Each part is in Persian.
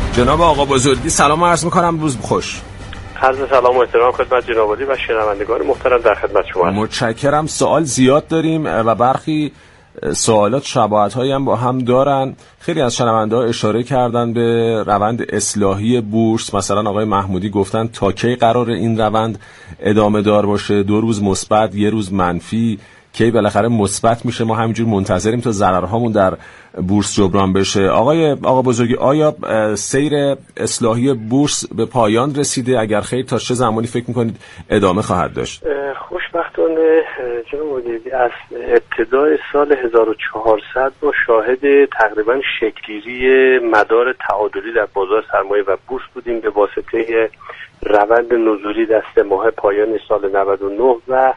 جناب آقا بزرگی سلام عرض میکنم، روز خوش. عرض سلام و احترام خدمت جناب عالی و شنوندگان محترم در خدمت شما. متشکرم. سوال زیاد داریم و برخی سوالات شباهت‌هایی هم با هم دارن. خیلی از شنونده‌ها اشاره کردن به روند اصلاحی بورس. مثلا آقای محمودی گفتن تا کی قرار این روند ادامه دار باشه؟ 2 روز مثبت، 1 روز منفی، کی بالاخره مثبت میشه؟ ما همینجور منتظریم تا ضررهامون در بورس جبران بشه. آقا بزرگی، آیا سیر اصلاحی بورس به پایان رسیده؟ اگر خیر تا چه زمانی فکر میکنید ادامه خواهد داشت؟ خوشبختانه جناب عالی از ابتدای سال 1400 ما شاهد تقریبا شکل‌گیری مدار تعادلی در بازار سرمایه و بورس بودیم به واسطه روند نزولی در 3 ماه پایان سال 99 و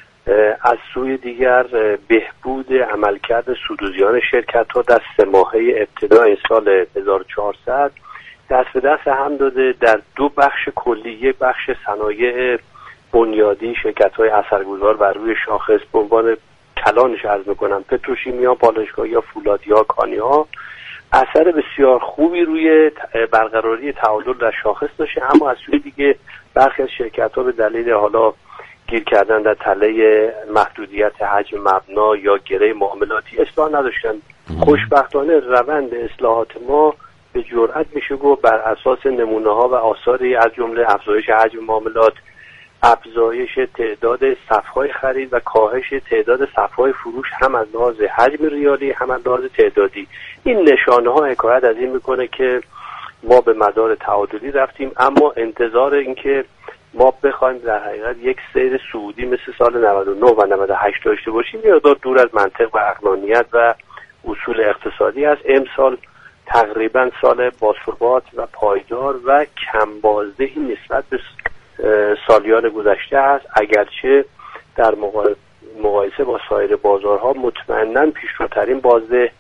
از سوی دیگر بهبود عملکرد سود و زیان شرکت‌ها در 3 ماهه ابتدای سال 1400 دست به دست هم داده در 2 بخش کلی. یک بخش صنایع بنیادی، شرکت‌های اثرگذار بر روی شاخص به عنوان کلانش عرض می‌کنم، پتروشیمیا، پالایشگاه‌ها، فولادی‌ها، کانی‌ها، اثر بسیار خوبی روی برقراری تعادل در شاخص داشته. اما از سوی دیگه برخی از شرکت‌ها به دلیل حالا گیر کردن در تله محدودیت حجم مبنا یا گره معاملاتی اصلاح نداشتن. خوشبختانه روند اصلاحات ما به جرئت میشه گفت بر اساس نمونه‌ها و آثاری از جمله افزایش حجم معاملات، افزایش تعداد صف‌های خرید و کاهش تعداد صف‌های فروش هم از لحاظ حجم ریالی هم از لحاظ تعدادی، این نشانه‌ها حکایت از این میکنه که ما به مدار تعادلی رفتیم. اما انتظار این که ما بخوایم در حقیقت یک سیر صعودی مثل سال 99 و 98 داشته باشیم یا دور از منطق و عقلانیت و اصول اقتصادی است. امسال تقریبا سال باثبات و پایدار و کم بازدهی نسبت به سالیان گذشته است، اگرچه در مقایسه با سایر بازارها مطمئناً پیشروترین بازده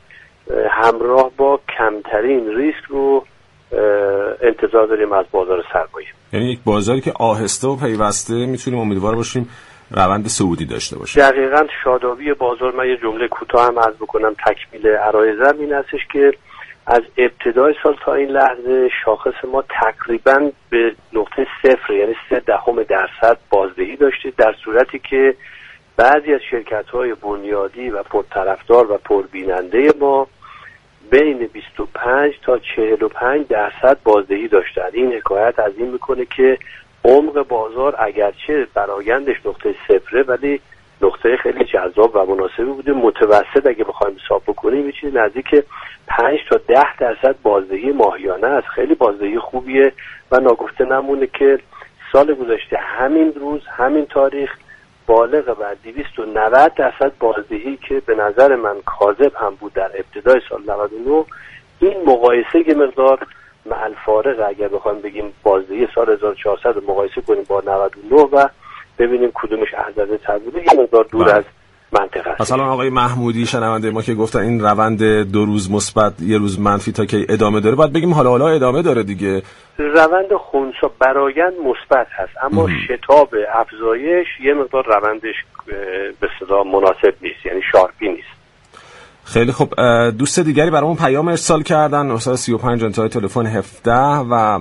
همراه با کمترین ریسک رو انتظار داریم از بازار سرمایه. یعنی یک بازاری که آهسته و پیوسته میتونیم امیدوار باشیم روند صعودی داشته باشه. دقیقاً شادابی بازار. من یه جمله کوتاه هم عرض بکنم تکمیل عرایضم این هستش که از ابتدای سال تا این لحظه شاخص ما تقریباً به نقطه 0 یعنی 0.3% بازدهی داشته، در صورتی که بعضی از شرکت‌های بنیادی و پرطرفدار و پربیننده ما بین 25 تا 45% بازدهی داشتند. این حکایت از این میکنه که عمق بازار اگرچه برآیندش نقطه 0 ولی نقطه خیلی جذاب و مناسبی بوده. متوسط اگه بخوایم حساب بکنیم میشه نزدیک 5 تا 10% بازدهی ماهیانه است. خیلی بازدهی خوبیه و ناگفته نمونه که سال گذشته همین روز همین تاریخ بالغ بر 290% بازدهی که به نظر من کاذب هم بود در ابتدای سال 99. این مقایسه که مقدار مع الفارق اگر بخوایم بگیم بازدهی سال 1400 رو مقایسه کنیم با 99 و ببینیم کدومش ارزنده تر بوده، یه مقدار دور از منطقه است. مثلا آقای محمودی شنونده ما که گفتن این روند 2 روز مثبت 1 روز منفی تا که ادامه داره، باید بگیم حالا ادامه داره دیگه. روند خنثی برآیند مثبت هست اما شتاب افزایش یه مقدار روندش به اصطلاح مناسب نیست، یعنی شارپی نیست. خیلی خب. دوست دیگری برامون پیام ارسال کردن 935 انتهای تلفن 17 و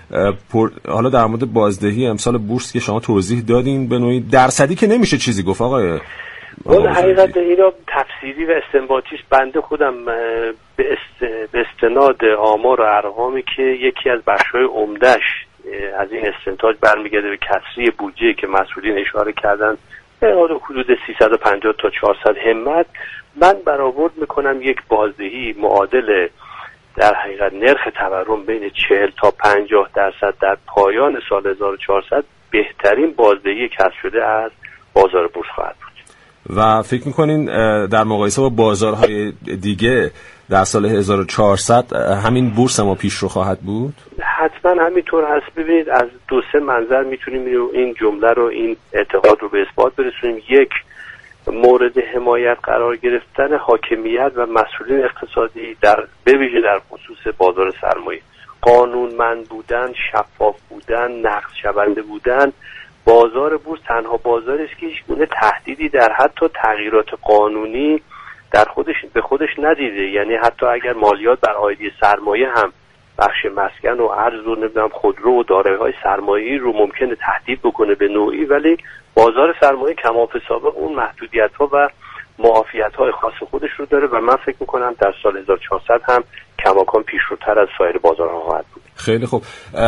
حالا در مورد بازدهی امسال بورس که شما توضیح دادین به نوعی درصدی که نمیشه چیزی گفت آقای اون حقیقت اینا تفسیری و استنباطیش. بنده خودم به استناد آمار و ارقامی که یکی از بخش‌های عمده‌اش از این استنتاج برمیگرده به کسری بودجه که مسئولین اشاره کردن به حدود 350 تا 400 همت، من برآورد میکنم یک بازدهی معادل در حقیقت نرخ تورم بین 40 تا 50% در پایان سال 1400 بهترین بازدهی کسب شده از بازار بورس خواهد بود. و فکر میکنین در مقایسه با بازارهای دیگه در سال 1400 همین بورس ما پیشرو خواهد بود؟ حتما همینطور هست. ببینید از 2-3 منظر میتونیم این جمله رو، این اعتقاد رو به اثبات برسونیم. یک، مورد حمایت قرار گرفتن حاکمیت و مسئولین اقتصادی به ویژه در خصوص بازار سرمایه، قانونمند بودن، شفاف بودن، نقض شونده بودن. بازار بورس تنها بازاری است که هیچ گونه تهدیدی در حتی تغییرات قانونی در به خودش ندیده. یعنی حتی اگر مالیات بر عایدی سرمایه هم بخش مسکن و ارز و نمیدونم خودرو و دارایی‌های سرمایه‌ای رو ممکنه تهدید بکنه به نوعی، ولی بازار سرمایه کماف سابق اون محدودیت‌ها و معافیت‌های خاص خودش رو داره و من فکر می‌کنم در سال 1400 هم کماکان پیشروتر از سایر بازارها خواهد بود. خیلی خوب.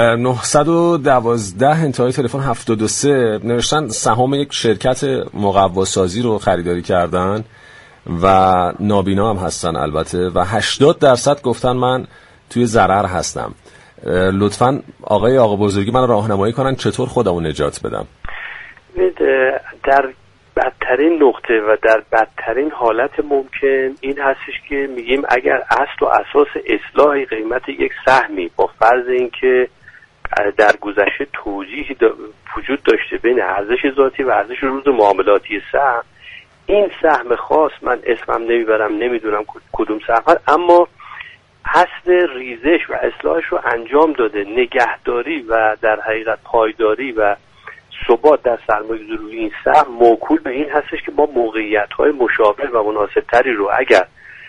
912 انتهای تلفن 73 نوشتن سهام یک شرکت مقواسازی رو خریداری کردن و نابینا هم هستن البته و 80% گفتن من توی ضرر هستم. لطفاً آقا بزرگی من راهنمایی کنن چطور خودمو نجات بدم. در بدترین نقطه و در بدترین حالت ممکن این هستش که میگیم اگر اصل و اساس اصلاح قیمت یک سهمی با فرض اینکه در گذشته توجیهی وجود داشته بین ارزش ذاتی و ارزش روز معاملاتی سهم، این سهم خاص من اسمم نمیبرم نمیدونم کدوم سهم، اما اصل ریزش و اصلاحش رو انجام داده، نگهداری و در حقیقت پایداری و ثبات در سرمایه‌گذاری روی این سهم موکول به این هستش که ما موقعیت‌های مشابه و مناسب‌تری رو اگر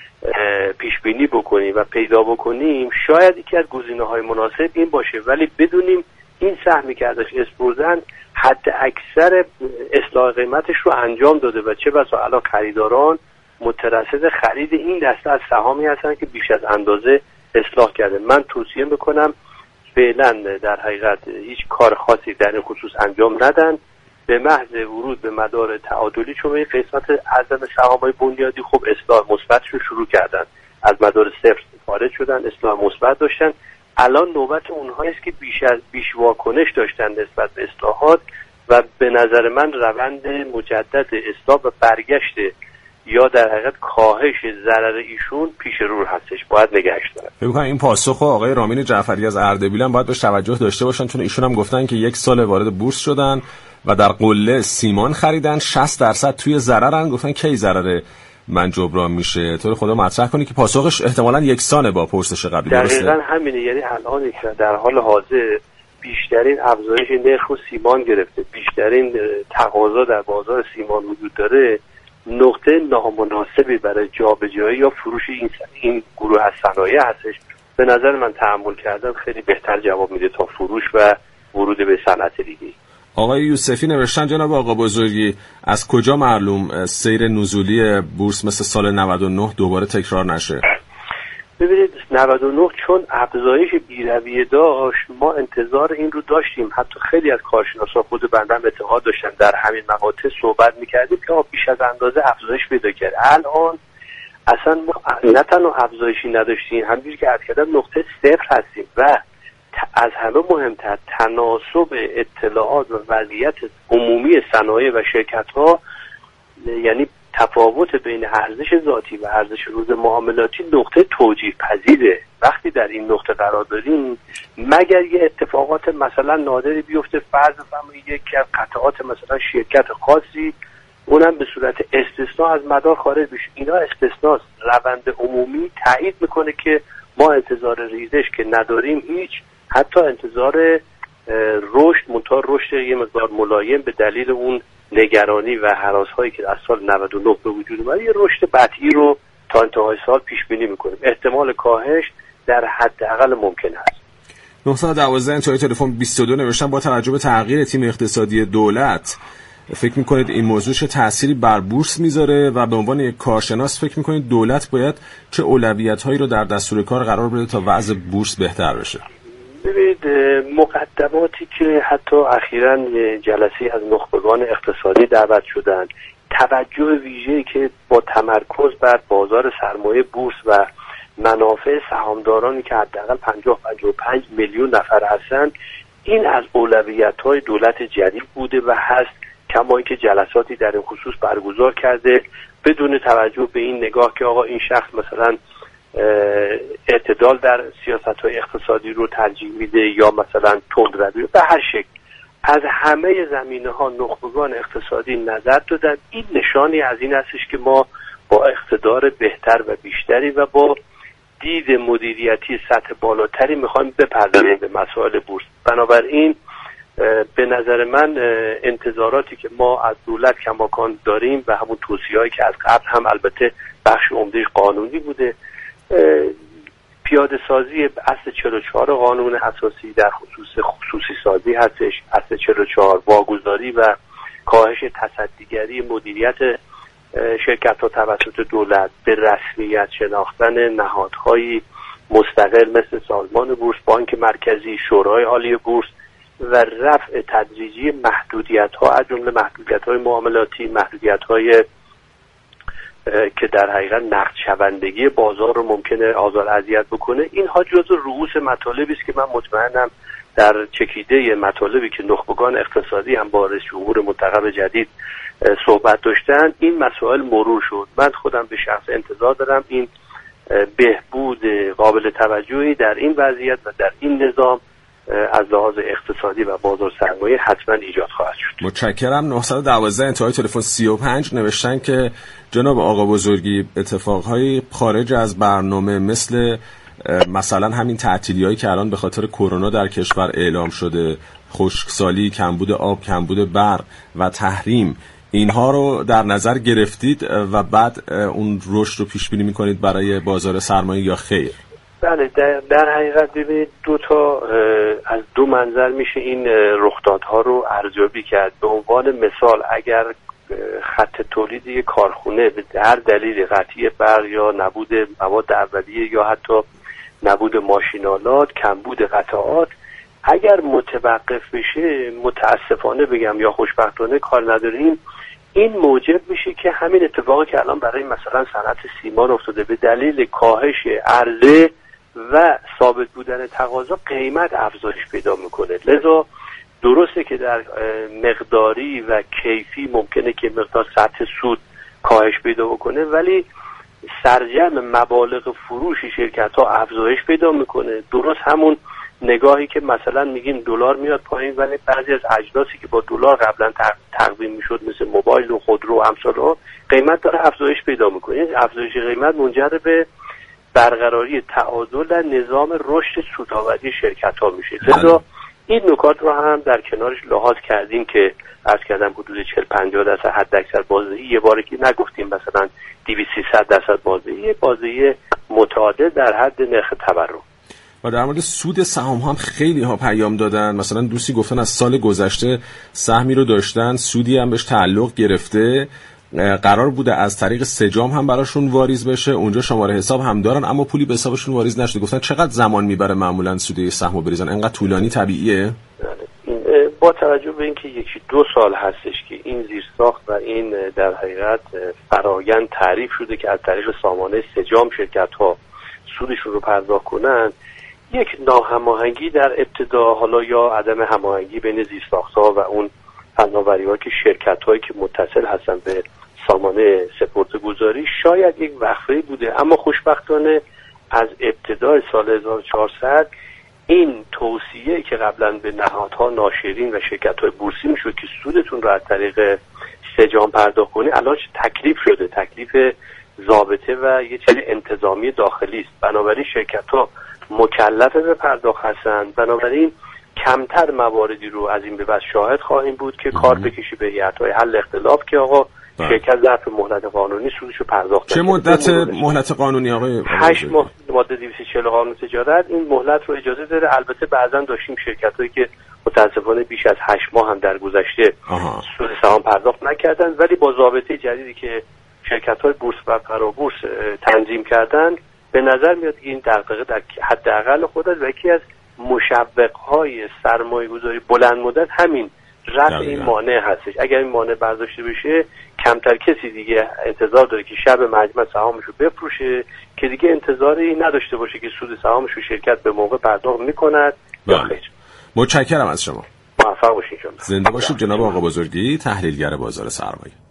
پیش بینی بکنیم و پیدا بکنیم شاید یکی از گزینه‌های مناسب این باشه، ولی بدونیم این سهمی که ازش اسپردن حد اکثر اصلاح قیمتش رو انجام داده و چه بسا الان خریداران مترصد خرید این دسته از سهامی هستن که بیش از اندازه اصلاح کرده. من توصیه میکنم فعلا در حقیقت هیچ کار خاصی در این خصوص انجام ندن، به محض ورود به مدار تعادلی، چون این قسمت اعظم سهام‌های بنیادی خب اصلاح مثبتش رو شروع کردن، از مدار صفر خارج شدن، اصلاح مثبت داشتن، الان نوبت اونهایی است که بیش واکنش داشتن نسبت به اصلاحات و به نظر من روند مجدد اصلاح و برگشت یا در حقیقت کاهش ضرر ایشون پیش رو هستش، باید نگهش دارن. فکر کنم این پاسخ آقای رامین جعفری از اردبیل هم باید بهش توجه داشته باشن، چون ایشون هم گفتن که 1 سال وارد بورس شدن و در قله سیمان خریدن، 60% توی ضررن، گفتن کی ضرر من جبران میشه؟ تو رو خدا مطرح کنی که پاسخش احتمالاً یکسانه با پرسش قبلی. دقیقاً همینه، یعنی الان در حال حاضر بیشترین افزایش نرخ سیمان گرفته، بیشترین تقاضا در بازار سیمان وجود داره، نقطه نامناسبی برای جابجایی یا فروش این گروه از صنایع هستش. به نظر من تحمل کردن خیلی بهتر جواب میده تا فروش و ورود به صنعت دیگه. آقای یوسفی نوشتن جناب آقا بزرگی از کجا معلوم سیر نزولی بورس مثل سال 99 دوباره تکرار نشه؟ ببینید 99 چون افزایش بی‌رویه داشت ما انتظار این رو داشتیم، حتی خیلی از کارشناسان خود بنده هم اعتقاد داشتن، در همین مقاطع صحبت می‌کردیم که بیش از اندازه افزایش پیدا کرد. الان اصلا ما نه تنها افزایشی نداشتیم، همونجوری که عرض کردم نقطه صفر هستیم و از همه مهمتر تناسب اطلاعات و وضعیت عمومی صنایع و شرکت‌ها، یعنی تفاوت بین ارزش ذاتی و ارزش روز معاملاتی نقطه توجیه پذیره. وقتی در این نقطه قرار داریم مگر یه اتفاقات مثلا نادری بیفته، فرض بفرمایید یکی از قطعات مثلا شرکت خاصی اونم به صورت استثناء از مدار خارج بشه، اینا استثناست. روند عمومی تایید میکنه که ما انتظار ریزش که نداریم هیچ، حتی انتظار رشد منتها رشد یه مقدار ملایم به دلیل اون نگرانی و هراس‌هایی که از سال 99 به وجود اومد، یه رشد بطیء رو تا انتهای سال پیش بینی می‌کنیم. احتمال کاهش در حداقل ممکن است. 912 انتهای تلفن 22 نوشتن با توجه به تغییر تیم اقتصادی دولت فکر می‌کنید این موضوع چه تأثیری بر بورس میذاره و به عنوان یک کارشناس فکر می‌کنید دولت باید چه اولویت‌هایی رو در دستور کار قرار بده تا وضع بورس بهتر بشه؟ ببینید مقدماتی که حتی اخیراً جلسه از نخبگان اقتصادی دعوت شدن، توجه ویژه‌ای که با تمرکز بر بازار سرمایه بورس و منافع سهامدارانی که حداقل 50-55 میلیون نفر هستند، این از اولویت‌های دولت جدید بوده و هست، کما اینکه جلساتی در این خصوص برگزار کرده بدون توجه به این نگاه که آقا این شخص مثلا اعتدال در سیاست‌های اقتصادی رو ترجیح میده یا مثلا تندروی، به هر شکل از همه زمینه‌ها نخبگان اقتصادی نظر دادن. این نشانی از این هستش که ما با اقتدار بهتر و بیشتری و با دید مدیریتی سطح بالاتری میخوایم بپردازیم به مسائل بورس. بنابراین به نظر من انتظاراتی که ما از دولت کماکان داریم و همون توصیه‌هایی که از قبل هم البته بخش عمده‌اش قانونی بوده، پیاده سازی اصل 44 قانون اساسی در خصوص خصوصی سازی هستش. اصل 44 واگذاری و کاهش تصدیگری مدیریت شرکت‌ها توسط دولت، به رسمیت شناختن نهادهای مستقل مثل سازمان بورس، بانک مرکزی، شورای عالی بورس و رفع تدریجی محدودیت‌ها از جمله محدودیت‌های معاملاتی، محدودیت‌های که در حقیقت نقد شوندگی بازار رو ممکنه آزار اذیت بکنه. اینها جزو رؤوس مطالبی است که من مطمئنم در چکیده مطالبی که نخبگان اقتصادی هم با رئیس جمهور منتخب جدید صحبت داشتن این مسائل مرور شد. من خودم به شخص انتظار دارم این بهبود قابل توجهی در این وضعیت و در این نظام از لحاظ اقتصادی و بازار سرمایه حتما ایجاد خواهد شد. متشکرم. 912 انتهای تلفن 35 نوشتن که جناب آقا بزرگی اتفاقهای خارج از برنامه مثلا همین تعطیلی‌هایی که الان به خاطر کرونا در کشور اعلام شده، خشکسالی، کمبود آب، کمبود برق و تحریم، اینها رو در نظر گرفتید و بعد اون رشد رو پیش بینی می‌کنید برای بازار سرمایه یا خیر؟ بله، در حقیقت ببینید از دو منظر میشه این رخدادها رو ارزیابی کرد. به عنوان مثال اگر خط تولید یک کارخونه به هر دلیل قطعی برق یا نبود مواد اولیه یا حتی نبود ماشینالات، کمبود قطعات اگر متوقف بشه، متاسفانه بگم یا خوشبختانه کار نداریم، این موجب میشه که همین اتفاقی که الان برای مثلا صنعت سیمان افتاده به دلیل کاهش عرضه و ثابت بودن تقاضا قیمت افزایش پیدا میکنه. لذا درسته که در مقداری و کیفی ممکنه که مقدار سطح سود کاهش پیدا بکنه، ولی سرجم مبالغ فروش شرکت ها افزایش پیدا میکنه. درست همون نگاهی که مثلا میگیم دلار میاد پایین ولی بعضی از اجناسی که با دلار قبلا تقویم میشد مثل موبایل و خودرو و امثال قیمت داره افزایش پیدا میکنه. این افزایش قیمت منجر به برقراری تعادل در نظام رشد سودآوری شرکت ها میشه. لذا این نکات رو هم در کنارش لحاظ کردیم که عرض کردم حدود 40-50% حد اکثر بازدهی، یه باره که نگفتیم مثلا 200-300% بازدهی، بازدهی متعادل در حد نرخ تورم. و در مورد سود سهام هم خیلی ها پیام دادن. مثلا دوستی گفتن از سال گذشته سهمی رو داشتن، سودی هم بهش تعلق گرفته، قرار بوده از طریق سجام هم براشون واریز بشه، اونجا شماره حساب هم دارن اما پولی به حسابشون واریز نشده. گفتن چقدر زمان میبره معمولا سود سهمو بریزن؟ انقدر طولانی طبیعیه؟ با توجه به اینکه 1-2 سال هستش که این زیرساخت و این در حقیقت فرآیند تعریف شده که از طریق سامانه سجام شرکت ها سودشون رو پرداخت کنن، یک ناهماهنگی در ابتدا، حالا یا عدم هماهنگی بین زیرساخت‌ها و اون فناوری‌ها که شرکت‌هایی که متصل هستن به سامانه سپرده‌گذاری، شاید یک وقفه‌ای بوده. اما خوشبختانه از ابتدای سال 1400 این توصیه که قبلا به نهادها، ناشرین و شرکت‌های بورسی میشد که سودتون رو از طریق سجام پرداخت کنی، الان تکلیف شده، تکلیف ضابطه و یه چیز انتظامی داخلی است. بنابراین شرکت‌ها مکلف به پرداخت هستند. بنابراین کمتر مواردی رو از این به بعد شاهد خواهیم بود که کار بکشی به هیئت‌های حل اختلاف که آقا شرکت ظرف مهلت قانونی سودش رو پرداخت کنه. چه مدت مهلت قانونی آقای 8 ماه ماده 240 قانون تجارت این مهلت رو اجازه داره. البته بعضا داشتیم شرکت‌هایی که متاسفانه بیش از 8 ماه هم در گذشته سود سهام پرداخت نکردن، ولی با ضابطه جدیدی که شرکت‌های بورس و فرابورس تنظیم کردن به نظر میاد این دغدغه در حداقل خود است و یکی از مشوق‌های سرمایه‌گذاری بلند مدت همین رفع این مانع هستش. اگر این مانع برداشته بشه کمتر کسی دیگه انتظار داره که شب مجمع سهامش رو بفروشه که دیگه انتظاری نداشته باشه که سود سهامش رو شرکت به موقع پرداخت می‌کند یا خیر. متشکرم از شما. موفق باشید. زنده باشید جناب آقا بزرگی، تحلیلگر بازار سرمایه.